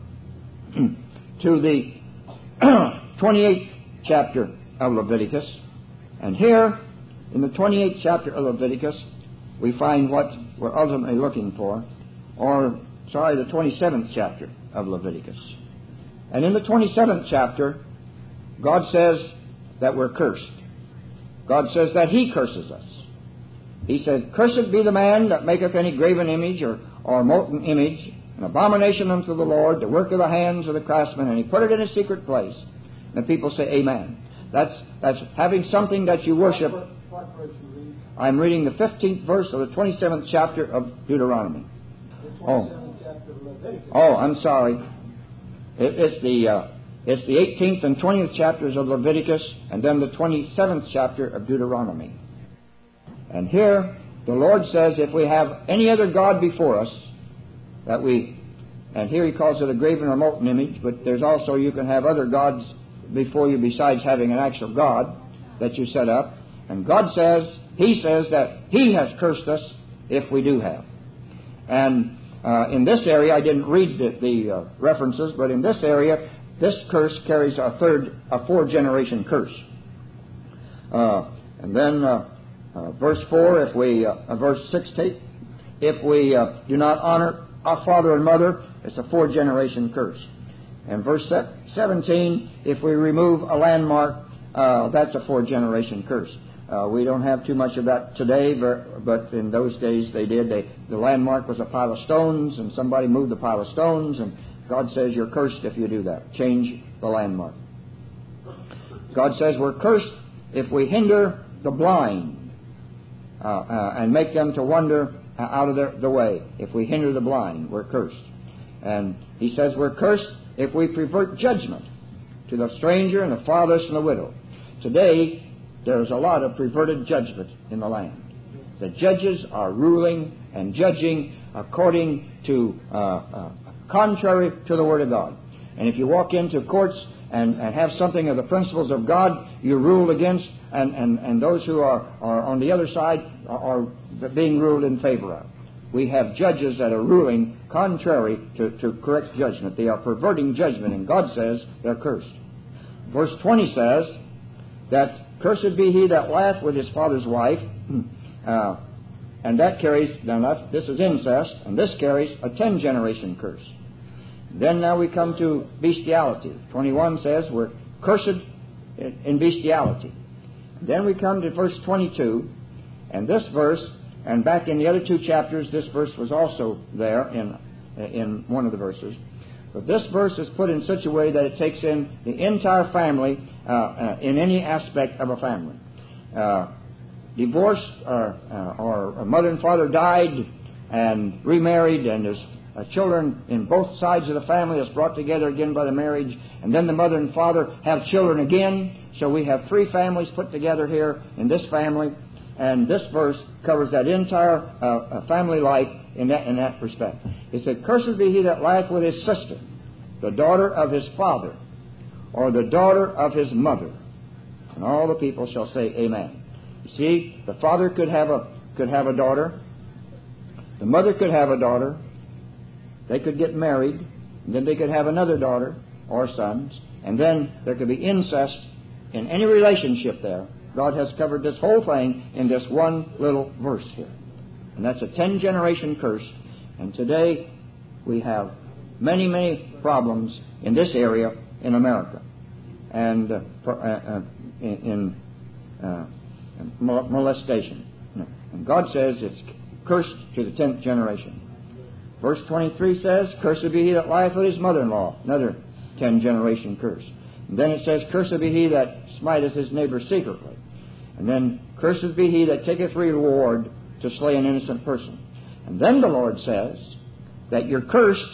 to the twenty-eighth chapter of Leviticus. And here, in the twenty-eighth chapter of Leviticus, we find what we're ultimately looking for. Or, sorry, the twenty-seventh chapter of Leviticus. And in the twenty-seventh chapter, God says that we're cursed. God says that He curses us. He says, cursed be the man that maketh any graven image or, or molten image, an abomination unto the Lord, the work of the hands of the craftsman, and he put it in a secret place. And the people say, Amen. That's that's having something that you worship. What verse you read? I'm reading the fifteenth verse of the twenty-seventh chapter of Deuteronomy. The twenty-seventh chapter of Leviticus. Oh, I'm sorry. It, it's the uh, it's the eighteenth and twentieth chapters of Leviticus, and then the twenty-seventh chapter of Deuteronomy. And here the Lord says, if we have any other god before us, that we, and here He calls it a graven or molten image, but there's also, you can have other gods before you besides having an actual God that you set up. And God says, He says that He has cursed us if we do have. And uh, in this area, I didn't read the, the uh, references, but in this area, this curse carries a third, a four-generation curse. Uh, and then uh, uh, verse four, if we, uh, uh, verse sixteen, if we uh, do not honor our father and mother, it's a four-generation curse. And verse seventeen, if we remove a landmark, uh, that's a four-generation curse. Uh, we don't have too much of that today, but, but in those days they did. They, the landmark was a pile of stones, and somebody moved the pile of stones, and God says you're cursed if you do that. Change the landmark. God says we're cursed if we hinder the blind uh, uh, and make them to wander out of their, the way. If we hinder the blind, we're cursed. And He says we're cursed if we pervert judgment to the stranger and the fatherless and the widow. Today, there's a lot of perverted judgment in the land. The judges are ruling and judging according to, uh, uh, contrary to the Word of God. And if you walk into courts and, and have something of the principles of God, you rule against, and, and, and those who are, are on the other side are, are being ruled in favor of. We have judges that are ruling contrary to, to correct judgment. They are perverting judgment, and God says they're cursed. Verse twenty says that cursed be he that lieth with his father's wife, uh, and that carries, now that's, this is incest, and this carries a ten-generation curse. Then now we come to bestiality. twenty-one says we're cursed in bestiality. Then we come to verse twenty-two, and this verse, and back in the other two chapters, this verse was also there in in one of the verses. But this verse is put in such a way that it takes in the entire family uh, uh, in any aspect of a family. Uh, divorce, or, uh, or a mother and father died and remarried, and there's uh, children in both sides of the family is brought together again by the marriage, and then the mother and father have children again. So we have three families put together here in this family, and this verse covers that entire uh, uh, family life in that in that respect. It said, "Cursed be he that lieth with his sister, the daughter of his father, or the daughter of his mother." And all the people shall say, Amen. You see, the father could have a could have a daughter. The mother could have a daughter. They could get married, and then they could have another daughter or sons, and then there could be incest in any relationship there. God has covered this whole thing in this one little verse here. And that's a ten-generation curse. And today we have many, many problems in this area in America. And uh, for, uh, uh, in, in uh, molestation. And God says it's cursed to the tenth generation. Verse twenty-three says, "Cursed be he that lieth with his mother-in-law." Another ten-generation curse. And then it says, "Cursed be he that smiteth his neighbor secretly." And then, "Cursed be he that taketh reward to slay an innocent person." And then the Lord says that you're cursed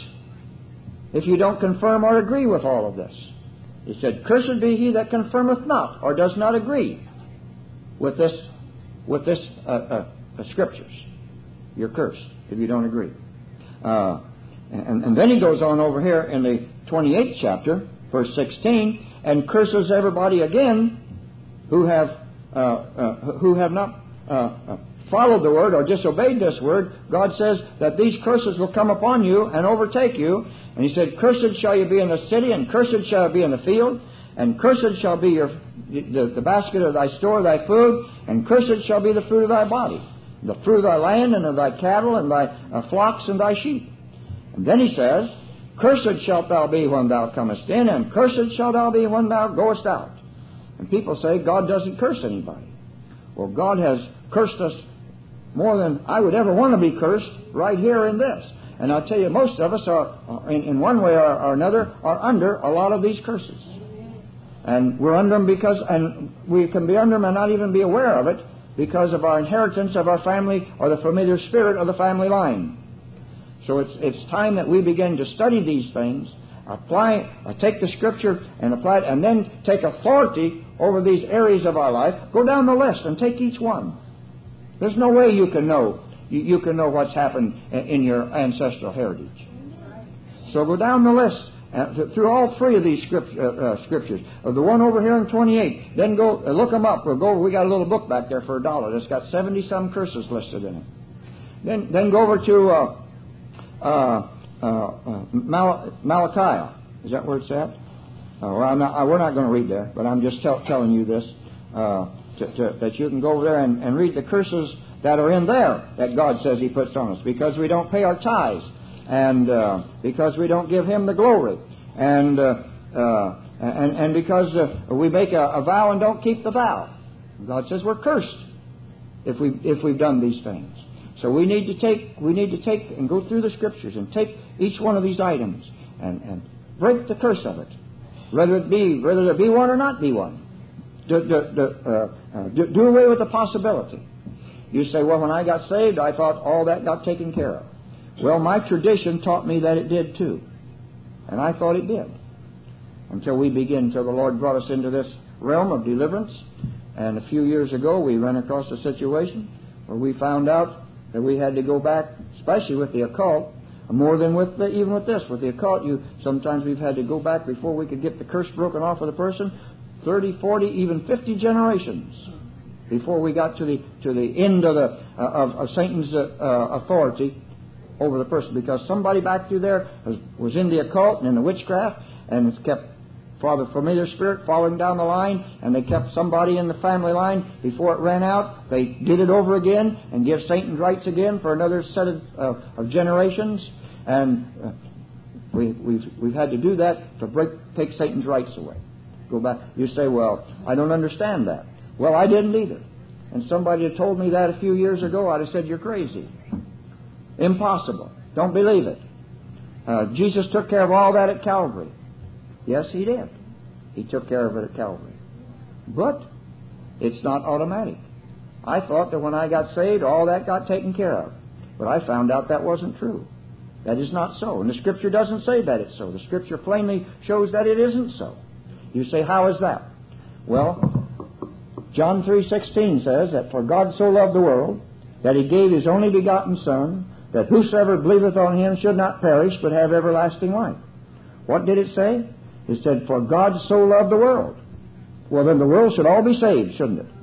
if you don't confirm or agree with all of this. He said, "Cursed be he that confirmeth not or does not agree with this with this uh, uh, uh, scriptures." You're cursed if you don't agree. Uh, and, and then he goes on over here in the twenty-eighth chapter, verse sixteen, and curses everybody again who have uh, uh, who have not uh, uh, followed the word or disobeyed this word. God says that these curses will come upon you and overtake you. And he said, "Cursed shall you be in the city, and cursed shall you be in the field, and cursed shall be your the, the basket of thy store, thy food, and cursed shall be the fruit of thy body, the fruit of thy land, and of thy cattle, and thy uh, flocks, and thy sheep." And then he says, "Cursed shalt thou be when thou comest in, and cursed shalt thou be when thou goest out." And people say God doesn't curse anybody. Well, God has cursed us more than I would ever want to be cursed right here in this. And I'll tell you, most of us are, in, in one way or, or another, are under a lot of these curses. And we're under them because, and we can be under them and not even be aware of it because of our inheritance of our family or the familiar spirit of the family line. So it's it's time that we begin to study these things, apply, uh, take the Scripture and apply it, and then take authority over these areas of our life. Go down the list and take each one. There's no way you can know you, you can know what's happened in your ancestral heritage. So go down the list uh, through all three of these script, uh, uh, scriptures. Uh, the one over here in twenty-eight. Then go uh, look them up. We'll go. We got a little book back there for a dollar that's got seventy some curses listed in it. Then then go over to Uh, Uh, uh, uh, Mal- Malachi. Is that where it's at? Uh, well, I'm not, I, we're not going to read there, but I'm just tell, telling you this, uh, to, to, that you can go over there and, and read the curses that are in there that God says He puts on us because we don't pay our tithes and uh, because we don't give Him the glory and uh, uh, and, and because uh, we make a, a vow and don't keep the vow. God says we're cursed if we if we've done these things. So we need to take we need to take and go through the Scriptures and take each one of these items and, and break the curse of it, whether it be whether there be one or not be one. Do, do, do, uh, uh, do, do away with the possibility. You say, well, when I got saved, I thought all that got taken care of. Well, my tradition taught me that it did too, and I thought it did until we begin, until the Lord brought us into this realm of deliverance. And a few years ago, we ran across a situation where we found out that we had to go back, especially with the occult, more than with the, even with this. With the occult, you sometimes we've had to go back before we could get the curse broken off of the person, thirty, forty, even fifty generations before we got to the to the end of the uh, of, of Satan's uh, uh, authority over the person, because somebody back through there was, was in the occult and in the witchcraft, and it's kept for the familiar spirit falling down the line, and they kept somebody in the family line before it ran out. They did it over again and give Satan rights again for another set of, uh, of generations, and uh, we, we've we've had to do that to break take Satan's rights away. Go back. You say, well, I don't understand that. Well, I didn't either. And somebody had told me that a few years ago. I'd have said, you're crazy. Impossible. Don't believe it. Uh, Jesus took care of all that at Calvary. Yes, He did. He took care of it at Calvary. But it's not automatic. I thought that when I got saved, all that got taken care of. But I found out that wasn't true. That is not so. And the Scripture doesn't say that it's so. The Scripture plainly shows that it isn't so. You say, how is that? Well, John three sixteen says that for God so loved the world that He gave His only begotten Son, that whosoever believeth on Him should not perish but have everlasting life. What did it say? It said, for God so loved the world. Well, then the world should all be saved, shouldn't it?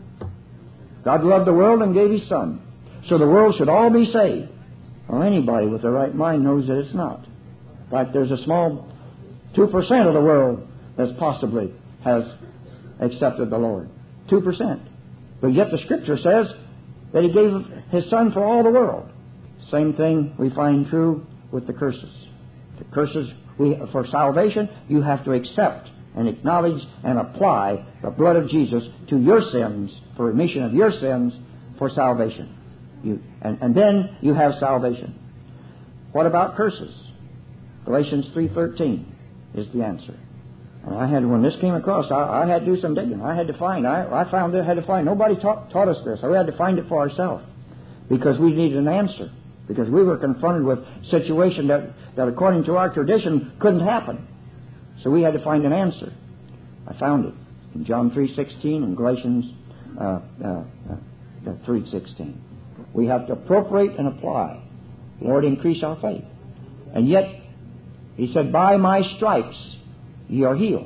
God loved the world and gave His Son. So the world should all be saved. Well, anybody with the right mind knows that it's not. In fact, there's a small two percent of the world that possibly has accepted the Lord. two percent. But yet the Scripture says that He gave His Son for all the world. Same thing we find true with the curses. The curses, we, for salvation, you have to accept and acknowledge and apply the blood of Jesus to your sins, for remission of your sins, for salvation. You, and, and then you have salvation. What about curses? Galatians three thirteen is the answer. And I had, when this came across, I, I had to do some digging. I had to find. I, I found it. Had to find. Nobody taught, taught us this. We had to find it for ourselves because we needed an answer. Because we were confronted with a situation that, that, according to our tradition, couldn't happen. So we had to find an answer. I found it in John three sixteen and Galatians uh, uh, uh, three sixteen. We have to appropriate and apply. Lord, increase our faith. And yet, He said, by my stripes ye are healed.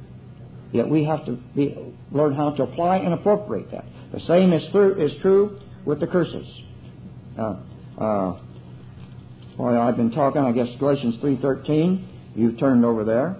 Yet we have to be, learn how to apply and appropriate that. The same is, through, is true with the curses. Uh, uh, boy, I've been talking, I guess, Galatians three thirteen. You've turned over there.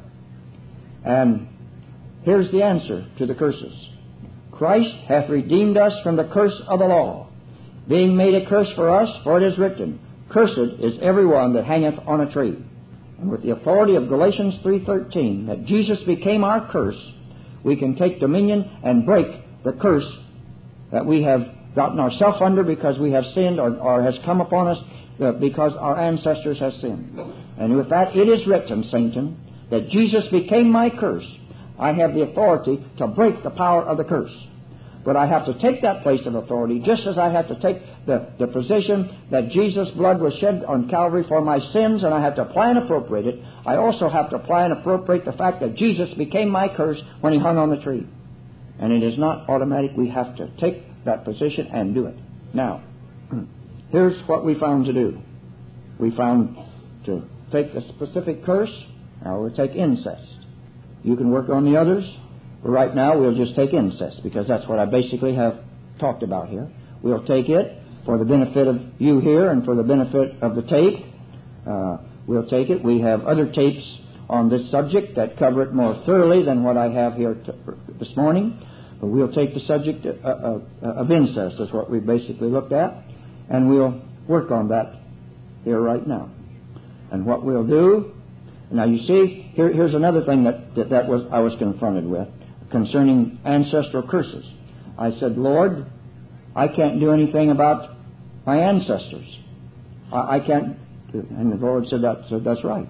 And here's the answer to the curses. Christ hath redeemed us from the curse of the law, being made a curse for us, for it is written, cursed is every one that hangeth on a tree. And with the authority of Galatians three thirteen, that Jesus became our curse, we can take dominion and break the curse that we have gotten ourselves under because we have sinned, or, or has come upon us uh, because our ancestors have sinned. And with that, it is written, Satan, that Jesus became my curse. I have the authority to break the power of the curse. But I have to take that place of authority, just as I have to take the, the position that Jesus' blood was shed on Calvary for my sins, and I have to apply and appropriate it. I also have to apply and appropriate the fact that Jesus became my curse when He hung on the tree. And it is not automatic. We have to take that position and do it. Now, here's what we found to do. We found to take the specific curse. Now we'll take incest. You can work on the others. But right now, we'll just take incest, because that's what I basically have talked about here. We'll take it for the benefit of you here and for the benefit of the tape. Uh, we'll take it. We have other tapes on this subject that cover it more thoroughly than what I have here t- this morning. But we'll take the subject of, of, of incest, is what we basically looked at, and we'll work on that here right now. And what we'll do, now you see, here, here's another thing that, that, that was I was confronted with concerning ancestral curses. I said, Lord, I can't do anything about my ancestors. I, I can't. And the Lord said, that, said, that's right.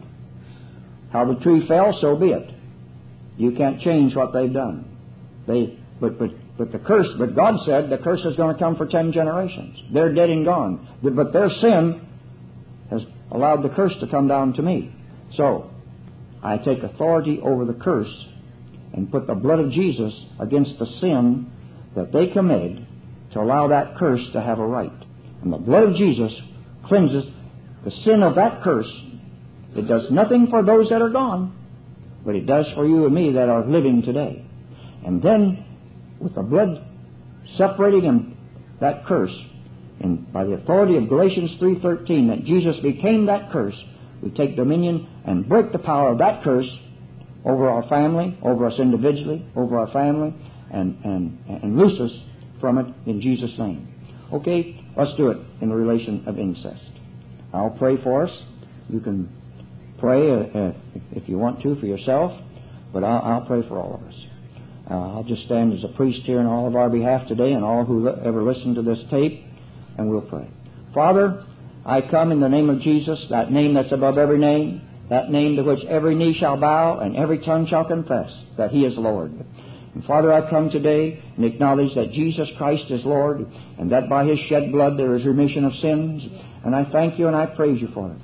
How the tree fell, so be it. You can't change what they've done. They, but, but, but the curse, but God said the curse is going to come for ten generations. They're dead and gone. But their sin has allowed the curse to come down to me. So, I take authority over the curse and put the blood of Jesus against the sin that they committed to allow that curse to have a right. And the blood of Jesus cleanses the sin of that curse. It does nothing for those that are gone, but it does for you and me that are living today. And then, with the blood separating him, that curse, and by the authority of Galatians three thirteen, that Jesus became that curse, we take dominion and break the power of that curse over our family, over us individually, over our family, and, and, and loose us from it in Jesus' name. Okay, let's do it in the relation of incest. I'll pray for us. You can pray uh, uh, if you want to for yourself, but I'll, I'll pray for all of us. Uh, I'll just stand as a priest here on all of our behalf today and all who li- ever listen to this tape, and we'll pray. Father, I come in the name of Jesus, that name that's above every name, that name to which every knee shall bow and every tongue shall confess that He is Lord. And Father, I come today and acknowledge that Jesus Christ is Lord, and that by His shed blood there is remission of sins. And I thank You and I praise You for it.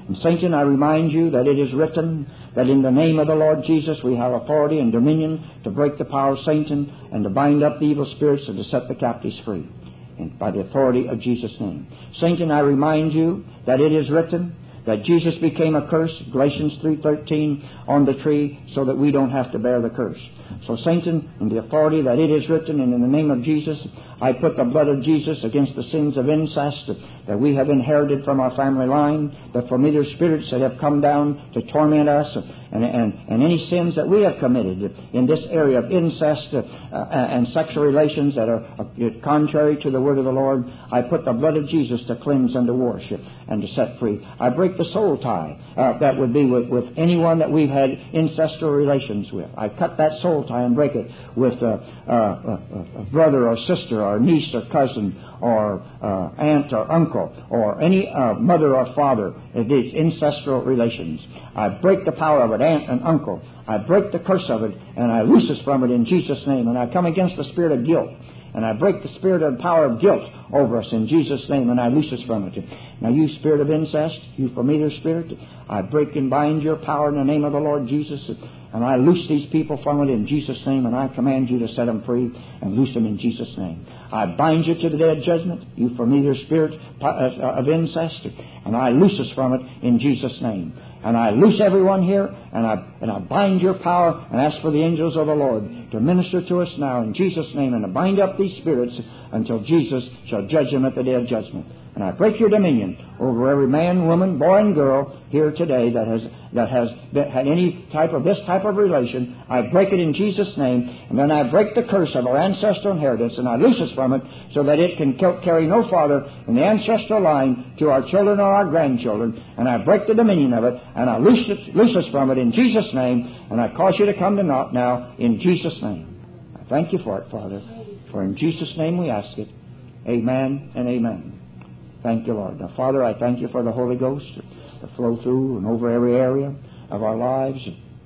And Satan, I remind you that it is written that in the name of the Lord Jesus we have authority and dominion to break the power of Satan and to bind up the evil spirits and to set the captives free. And by the authority of Jesus' name. Satan, I remind you that it is written that Jesus became a curse, Galatians three thirteen, on the tree, so that we don't have to bear the curse. So Satan, in the authority that it is written, and in the name of Jesus, I put the blood of Jesus against the sins of incest that we have inherited from our family line, the familiar spirits that have come down to torment us, and, and, and any sins that we have committed in this area of incest uh, and sexual relations that are uh, contrary to the word of the Lord. I put the blood of Jesus to cleanse and to wash and to set free. I break the soul tie uh, that would be with, with anyone that we've had incestual relations with. I cut that soul tie and break it with a, a, a, a brother or sister or niece or cousin or uh, aunt or uncle or any uh, mother or father. It is incestual relations. I break the power of it, aunt and uncle. I break the curse of it, and I loose us from it in Jesus' name. And I come against the spirit of guilt. And I break the spirit and power of guilt over us in Jesus' name, and I loose us from it. Now, you spirit of incest, you familiar spirit, I break and bind your power in the name of the Lord Jesus, and I loose these people from it in Jesus' name, and I command you to set them free and loose them in Jesus' name. I bind you to the day of judgment, you familiar spirit of incest, and I loose us from it in Jesus' name. And I loose everyone here, and I and I bind your power and ask for the angels of the Lord to minister to us now in Jesus' name, and to bind up these spirits until Jesus shall judge them at the day of judgment. And I break your dominion over every man, woman, boy, and girl here today that has that has been, had any type of this type of relation. I break it in Jesus' name, and then I break the curse of our ancestral inheritance, and I loose us from it so that it can carry no farther in the ancestral line to our children or our grandchildren. And I break the dominion of it, and I loose, it, loose us from it in Jesus' name, and I cause you to come to naught now in Jesus' name. I thank you for it, Father, for in Jesus' name we ask it. Amen and amen. Thank you, Lord. Now, Father, I thank you for the Holy Ghost to flow through and over every area of our lives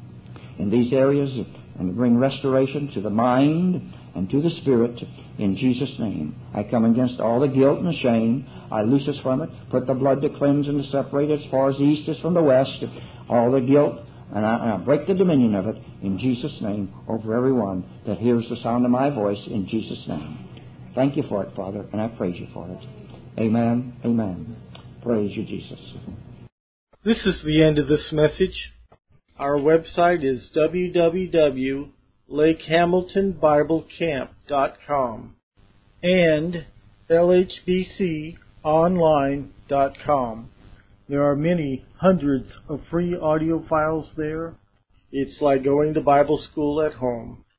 in these areas and to bring restoration to the mind and to the spirit in Jesus' name. I come against all the guilt and the shame. I loose us from it. Put the blood to cleanse and to separate as far as the east is from the west. All the guilt, and I, and I break the dominion of it in Jesus' name over everyone that hears the sound of my voice in Jesus' name. Thank you for it, Father, and I praise you for it. Amen. Amen. Praise you, Jesus. This is the end of this message. Our website is w w w dot lake hamilton bible camp dot com and l h b c online dot com. There are many hundreds of free audio files there. It's like going to Bible school at home.